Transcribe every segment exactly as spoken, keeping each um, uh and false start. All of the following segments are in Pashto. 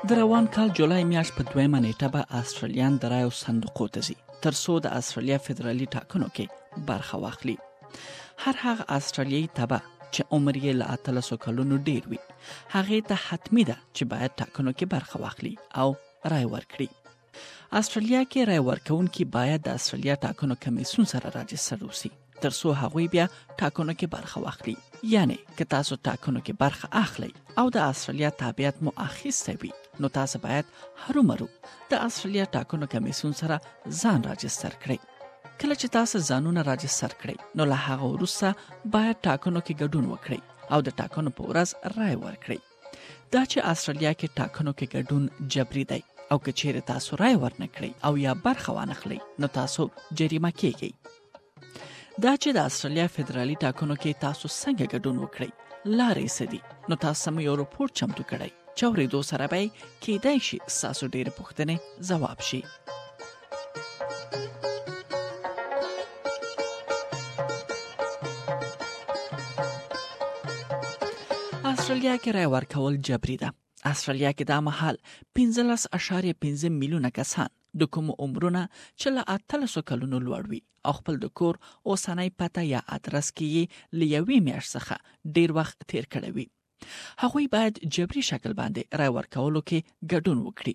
د روان کال جولای میاشت په دویمه نیټه به استرالیان د رایو صندوقو ته ځي تر څو د استرالیا فدرالي ټاکنو کې برخه واخلي. هر هغه استرالیایي تبه چې عمر یې له اتلسو کلونو ډیر وي هغې ته حتمي ده چې باید ټاکنو کې برخه واخلي او رای ورکړي. استرالیا کې رای ورکوونکي باید د استرالیا ټاکنو کمیسیون سره راجستر وسي تر څو هغوی بیا ټاکنو کې برخه واخلي. یعنی که تاسو ټاکنو کې برخه اخلئ او د استرالیا تابعیت مو اخیستی وي نو تاسو باید هرومرو د استرالیا ټاکنو کمیسیون سره ځان راجستر کړئ. کله چې تاسو ځانونه راجستر کړئ نو له هغه وروسته باید ټاکنو کې ګډون وکړئ او د ټاکنو په ورځ رای ورکړئ. دا چې استرالیا کې ټاکنو کې ګډون جبري دی او که چیرې تاسو رای ورنه کړئ او یا برخه وانخلئ نو تاسو جریمه کیږئ. دا چې د استرالیا فدرالي ټاکنو کې تاسو څنګه ګډون وکړئ لارې څه دي نو تاسو مو یو راپور چمتو کړئ چې اورېدو سره به کیدای شي ستاسو ډېرې پوښتنې ځواب شي. استرالیا کې رای ورکول جبري ده. استرالیا کې دا مهال پنځلس اعشاریه پنځه میلیونه کسان د کوم عمرونه چې له اتلسو کلونو لوړ وي او خپل د کور اوسنۍ پته یا ادرس کې له یوې میاشت څخه ډیر وخت تیر کړی وي هغوی باید جبري شکل باندې رای ورکولو کې ګډون وکړي.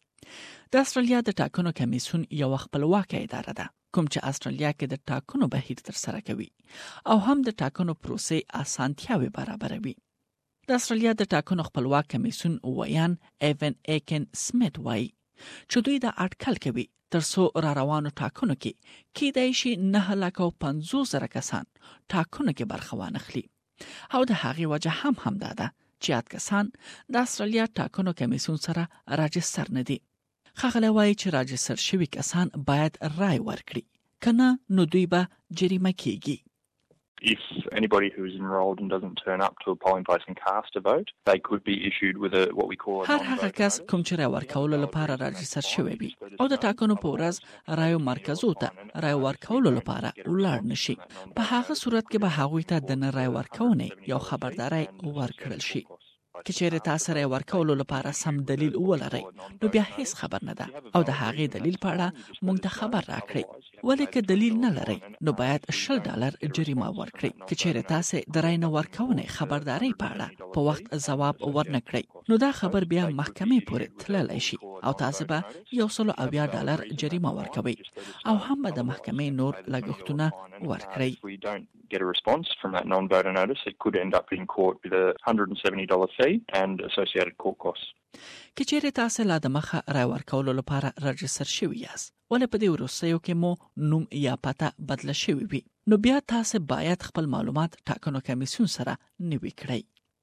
د استرالیا د ټاکنو کمیسیون یو خپلواکه اداره ده کوم چې استرالیا کې د ټاکنو بهیر تر سره کوي او هم د ټاکنو پروسې اسانتیاوي برابروي. د استرالیا د ټاکنو خپلواک کمیسیون ویان ایون ایکن سمیت وایي چې دوی د اټکل کوي تر څو را روانو ټاکنو کې کیدای شي نه لکه پنځوس زره کسان ټاکنو کې برخه وانخلي او د هغې وجه هم همدا ده چې یاد کسان د استرالیا ټاکنو کمیسیون سره راجستر نه دي. ښاغلی وایي چې راجستر شوي کسان باید رای ورکړي کنه نو دوی به جریمه کیږي. If anybody who's enrolled and doesn't turn up to a polling place and cast a vote, they could be issued with a what we call a هر هغه کس کوم چې رای ورکولو لپاره راجستر شوی وي او د ټاکنو په ورځ رایو مرکزو ته رای ورکولو لپاره ولاړ نشي په هغه صورت کې به هغوی ته د نه رای ورکونې یو خبرداری ورکړل شي. که چیرې تاسو رای ورکولو لپاره سم دلیل ولرئ نو بیا هیڅ خبر نه ده او د هغې دلیل په اړه موږ ته خبر راکړئ. ولې که دلیل نه لرئ نو باید شل ډالر جریمه ورکړئ. که چیرې تاسو د رای نه ورکونې خبرداري په اړه په وخت ځواب ورنه کړئ نو دا خبر بیا محکمې پورې تللی شي او تاسو به یو سل او اویا ډالر جریمه ورکوئ او هم به د محکمې نور لګښتونه ورکړئ. Get a response from that non-voter notice, it could end up in court with a one hundred seventy dollars fee and associated court costs. که چیرې تاسو لا د مخه رای ورکولو لپاره راجستر شوي یاست ولې په دې وروستیو کې مو نوم یا پته بدله شوي وي نو بیا تاسو باید خپل معلومات ټاکنو کمیسیون سره نوي کړئ.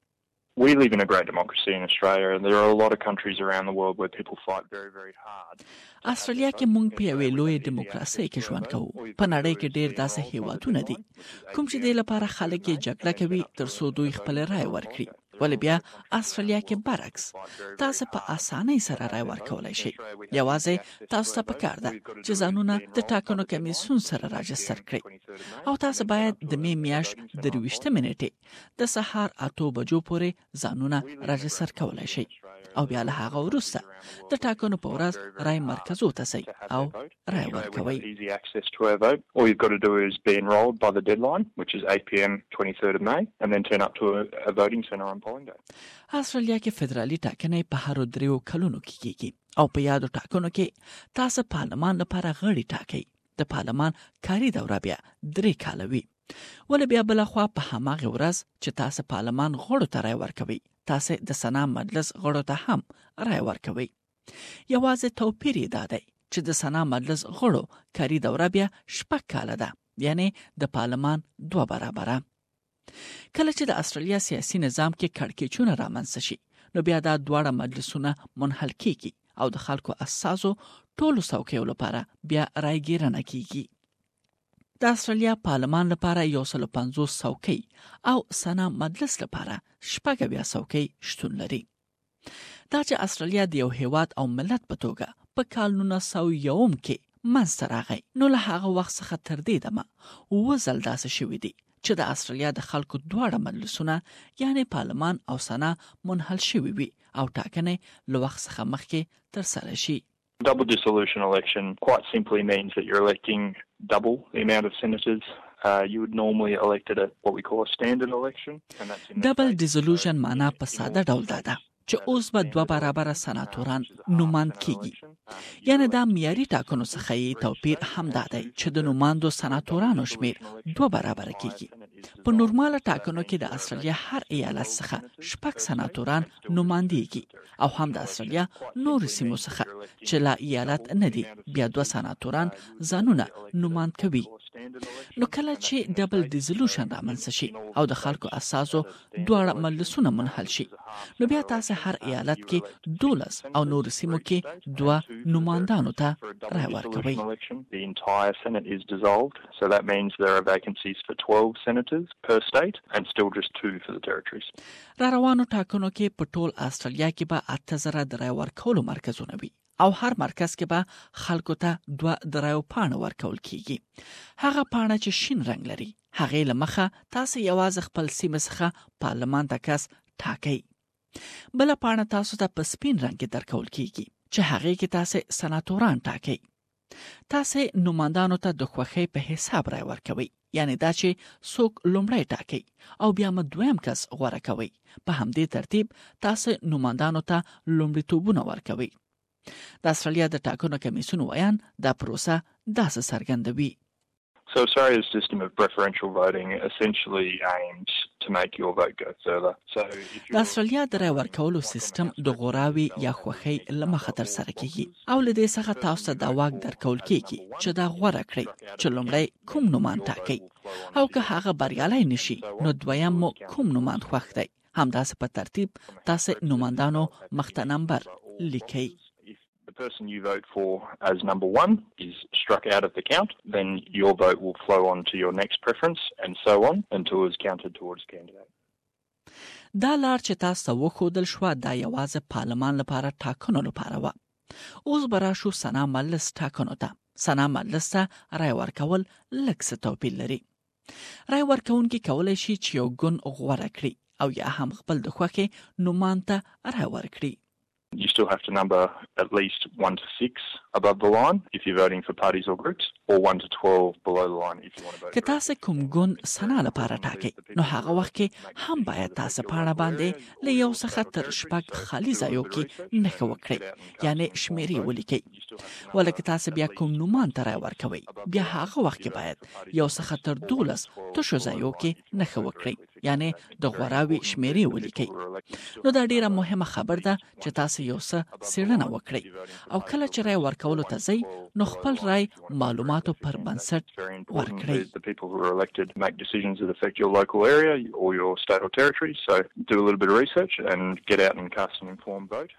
We live in a great democracy in Australia and there are a lot of countries around the world where people fight very very hard. استرالیا کې موږ په یوې لوی دیموکراسۍ کې ژوند کوو. په نړۍ کې ډېر داسې هیوادونه دي کوم چې د لپاره خلک یې جګړه کوي تر څو دوی خپل رای ورکړي. ولې بیا استرالیا کې برعکس تاسو په اسانۍ سره رای ورکولای شئ. یوازې تاسو ته پکار ده چې ځانونه د ټاکنو کمیسیون سره راجستر کړئ او تاسو باید د می میاشت درویشتمه نیټې د سهار اته بجو پورې ځانونه راجستر کولای شئ او بیا له هغه وروسته د ټاکنو په ورځ رای مرکزو ته ځئ او رای ورکوئ. Easy access to our vote. All you've got to do is be enrolled by the deadline, which is eight p m twenty-third of May, and then turn up to a, a voting centre on polling day. استرالیا کې فدرالي ټاکنې په هرو دریو کلونو کې کیږي او په یادو ټاکنو کې تاسو پارلمان لپاره غړي ټاکئ. د پارلمان کاري دوره بیا درې کاله وي. ولې بیا بلخوا په هماغه ورځ چې تاسو پارلمان غړو ته رای ورکوئ تاسو د سنا مجلس غړو ته هم رای ورکوئ. یوازې توپیر یې دا دی چې د سنا مجلس غړو کاري دوره بیا شپږ کاله ده یعنی د پارلمان دوه برابره. کله چې د استرالیا سیاسي نظام کې کړکېچونه رامنځته شي نو بیا دا دواړه مجلسونه منحل کیږي او د خلکو اساسو ټولو څوکیو لپاره بیا رایګیرنه کیږي. د استرالیا پارلمان لپاره یو سل پنځوس څوکۍ او سنا مجلس لپاره شپږ اویا څوکۍ شتون لري. دا چې استرالیا د یو هیواد او ملت په توګه په کال نولس سوه یوم کې منځته راغی نو له هغه وخت څخه تر دې دمه اووه ځل داسې شوي دي چې د استرالیا د خلکو دواړه مجلسونه یعنی پارلمان او سنا منحل شوي وي او ټاکنې له وخت څخه مخکې ترسره شي. Double dissolution election quite simply means that you're electing double the amount of senators uh, you would normally elect at a, what we call a standard election. And that's in Double dissolution معنا په ساده ډول ده چې اوس به دوه برابره سناتوران نوماند کیږي. یعنی دا معیاري ټاکنو څخه یې توپیر همدا دی چې د نوماندو سناتورانو شمیر دوه برابره کیږي. په نورماله ټاکنو کې د استرالیا هر ایالت څخه شپږ سناتوران نوماندېږي او هم د استرالیا نور سیمو څخه چې لا ایالت نه دي بیا دوه سناتوران ځانونه نوماند کوي. نو کله چې ډبل ډیزولوشن رامنځته شي او د خلکو اساسو دواړه مجلسونه منحل شي نو بیا تاسو هر ایالت کې دولس او نور سیمو کې دوه نوماندانو ته رای ورکوي. The entire Senate is dissolved, so that means there are vacancies for twelve senators per state and still just two for the territories. را روانو ټاکنو کې په ټول استرالیا کې به اته زره د رای ورکولو مرکزونه وي او هر مرکز کې به خلکو ته دوه د رایو پاڼه ورکول کیږي. هغه پاڼه چې شین رنګ لري هغې له مخه تاسو یوازې خپل سیمه څخه پارلمان ته کس ټاکئ. بله پاڼه تاسو ته په سپین رنګ کې درکول کیږي چې هغې کې تاسو سناتوران ټاکئ. تاسو نوماندانو ته د خوښۍ په حساب رای ورکوي، یعنی دا چې څوک لومړی ټاکي او بیا مو دویم کس غوره کوي. په همدې ترتیب تاسو نوماندانو ته لومړیتوبونه ورکوي. د استرالیا د ټاکنو کمیسیون وایان دا پروسه داسې څرګندوي. So Australia's system of preferential voting essentially aims to make your vote go further. So د استرالیا د رای ورکولو سیستم د غوراوي یا خوښۍ له مخه ترسره کیږي او له دې څخه تاسو ته دا واک درکول کیږي چې دا غوره کړئ چې لومړی کوم نومان ټاکئ او که هغه بریالی نشي نو دویم مو کوم نومان خوښ دی. همداسې په ترتیب تاسو نوماندانو مخته نمبر لیکئ. the person you vote for as number one is struck out of the count, then your vote will flow on to your next preference and so on until it's counted towards candidate. دا لار چې تاسو وښودل شو دا یوازې پارلمان لپاره ټاکنو لپاره و. اوس به راشو سنا مجلس ټاکنو ته. سنا مجلس ته رای ورکول لږ څه توپیر لري. رای ورکوونکي کولی شي چې یو ګوند غوره کړي او یا هم خپل د خوښې نومان ته رای ورکړي. You still have to number at least one to six above the line if you're voting for parties or groups, or one to twelve below the line if you want to vote. که تاسو کوم ګوند سنا لپاره ټاکئ نو هغه وخت کې هم باید تاسو پاڼه باندې له یو څخه تر شپږ خالي ځایو کې نښه وکړئ، یعنی شمیرې ولیکئ. ولکه تاسو بیا کوم نومان ته رای ورکوئ بیا هغه وخت کې باید یو څخه تر دولس تشو ځایو کې نښه وکړئ، یعنی د غوراوي شمیرې ولیکئ. نو دا ډیره مهمه خبر ده چې تاسو یو څه څېړنه وکړئ او کله چې رای ورکولو ته ځئ نو خپل رای معلوماتو پر بنسټ ورکړئ. The people who are elected make decisions that affect your local area or your state or territory, so do a little bit of research and get out and cast an informed vote.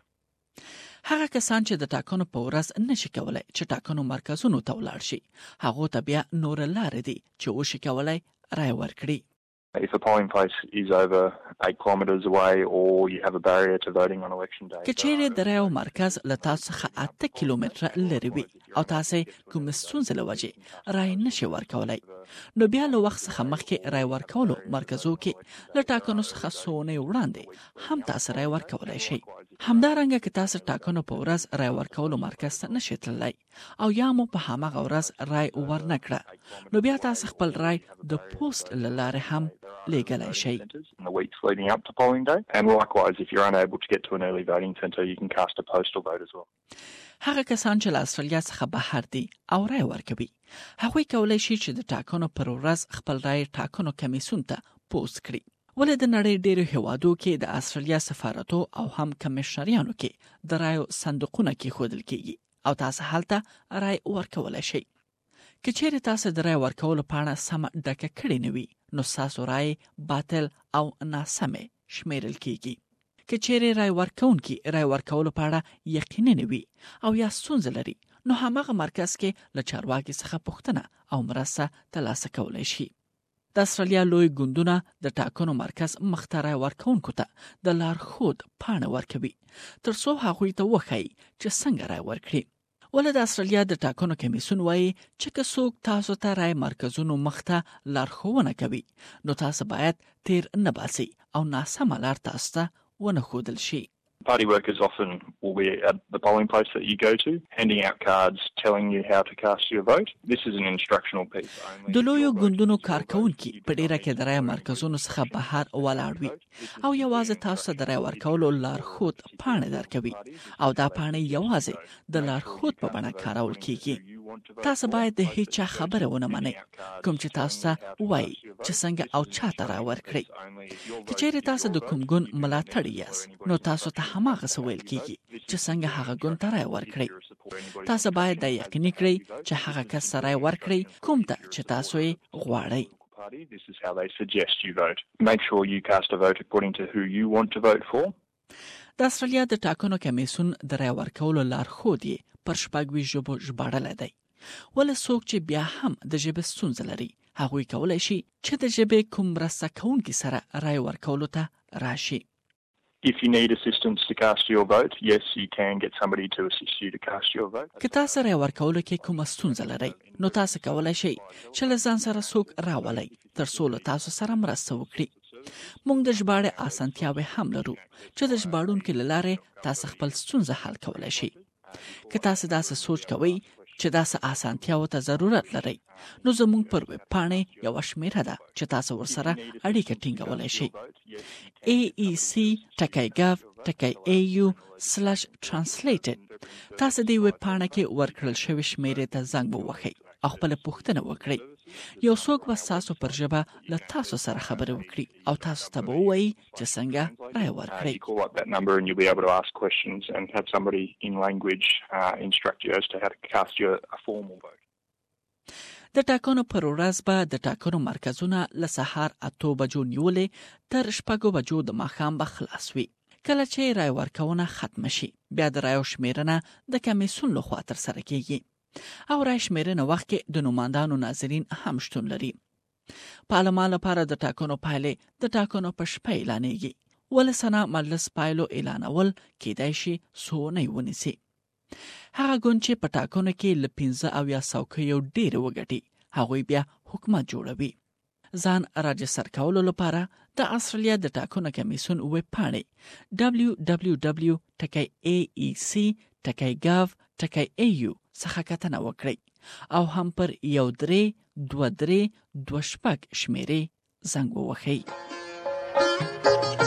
هغه کسان چې د ټاکنو په ورځ نشي کولای چې ټاکنو مرکزونو ته ولاړ شي هغه ته بیا نور لارې دي چې وشي کولای رای ورکړي. If a polling place is over eight kilometres away or you have a barrier to voting on election day. که چیرې د رایو مرکز له تاسو څخه اته کیلومتره لرې وي او تاسو کوم ستونزې له وجې رای نشئ ورکولی نو بیا له وخت څخه مخکې رای ورکولو مرکزو کې له ټاکنو څخه څو اونۍ وړاندې هم تاسو رای ورکولی شئ. همدارنګه که تاسو ټاکنو په ورځ رای ورکولو مرکز ته نشئ تللی او یا مو په هماغه ورځ رای ورنه کړه نو بیا تاسو خپل رای د پوسټ له لارې هم لیږلی شئ. In the weeks leading up to polling day, and likewise if you're unable to get to an early voting centre you can cast a postal vote as well. هغه کسان چې له استرالیا څخه بهر دي او رای ورکوي هغوی کولی شي چې د ټاکنو پر ورځ خپل رای ټاکنو کمیسیون ته پوسټ کړي. ولې د نړۍ ډېرو هیوادو کې د استرالیا سفارتو او هم کمیشنریانو کې د رایو صندوقونه کېښودل کیږي او تاسو هلته رای ورکولی شئ. که چیرې تاسو د رای ورکولو پاڼه سمه ډکه کړې نه وي نو ستاسو رای باطل او ناسمې شمیرل کیږي. که چیرې رای ورکوونکي رای ورکولو پاڼه یقیني نه وي او یا ستونزه لري نو هماغه مرکز کې له چارواکي څخه پوښتنه او مرسته ترلاسه کولی شي. د استرالیا لوی ګوندونه د ټاکنو مرکز مخته رای ورکوونکو ته د لارښود پاڼه ورکوي تر څو هغوی ته وښایي چې څنګه رای ورکړي. ولې د استرالیا د ټاکنو کمیسیون وایي چې که څوک تاسو ته رای مرکزونو مخته لارښوونه کوي نو تاسو باید تیر نه باسي او ناسمه لار تاسو ته ونه ښودل شي. Party workers often will be at the polling place that you go to, handing out cards telling you how to cast your vote. This is an instructional piece only. د لویو ګوندونو کارکونکي په ډیره کې د رای مرکزونو څخه بهر ولاړ وي او یوازې تاسو ته د رای ورکولو لارښود پاڼې درکوي او دا پاڼې یوازې د لارښود په بڼه کارول کیږي. تاسو باید د هیڅ چا خبره ونه منئ کوم چې تاسو ته وایي چې څنګه او چاته رای ورکړئ. که چیرې تاسو د کوم ګوند ملاتړ یاست نو تاسو ته هماغه څه ویل کیږي چې څنګه هغه ګوند ته رای ورکړئ. تاسو باید دا یقیني کړئ چې هغه کس سره رای ورکړئ کوم ته چې تاسو یې غواړئ. This is how they suggest you vote. Make sure you cast a vote according to who you want to vote for. د استرالیا د ټاکنو کمیسیون د رای ورکولو لارښود یې پر شپږ ژبو ژباړلی دی. ولې څوک چې بیا هم د ژبې ستونزه لري هغوی کولی شي چې د ژبې کوم مرسته کوونکي سره رای ورکولو ته راشي. If you need assistance to cast your vote, yes, you can get somebody to assist you to cast your vote. که تاسو رای ورکولو کې کومه ستونزه لرئ نو تاسو کولی شئ چې له ځان سره څوک راولئ تر څو له تاسو سره مرسته وکړي. موږ د ژباړې اسانتیاوې هم لرو چې د ژباړونکي له لارې تاسو خپل ستونزه حل کولی شئ. که تاسو داسې سوچ کوئ چې داسې اسانتیاوو ته ضرورت لرئ نو زموږ پر ویب پاڼې یوه شمیره ده چې تاسو ورسره اړیکه ټینګولی شئ. ای ای سی ټکی ګاف ټکی ای یو سلاش ترانسلیټډ. تاسو دې ویب پاڼه کې ورکړل شوې شمیرې ته زنګ ووهئ او خپله پوښتنه وکړئ. یو څوک به ستاسو پر ژبه له تاسو سره خبرې وکړي او تاسو ته به ووایي چې څنګه رای ورکړئ. Call up that number and you'll be able to ask questions and have somebody in language uh, instruct you as to how to cast your a formal vote. د ټاکنو پر ورځ به د ټاکنو مرکزونه له سهار اتو بجو نیولې تر شپږو بجو د ماښام به خلاص وي. کله چې رای ورکونه ختم شي بیا د رایو شمیرنه د کمیسیون لخوا ترسره کیږي او رای شمیرنه وخت کې د نوماندانو ناظرین هم شتون لري. پارلمان لپاره د ټاکنو پایلې د ټاکنو په شپه اعلانېږي. ولې سنا مجلس پایلو اعلانول کیدای شي څو نه ونیسي. هغه ګوند چې په ټاکنو کې له پنځه اویا څوکیو ډېرې وګټي هغوی بیا حکومت جوړوي. ځان راجستر کولو لپاره د استرالیا د ټاکنو کمیسیون ویب پاڼې دبلیو دبلیو دبلیو ټکی ای ای سی ټکی ګاف ټکی ای یو څخه کتنه وکړئ او هم پر یو درې دوه درې دوه شپږ شمیرې زنګ ووهئ.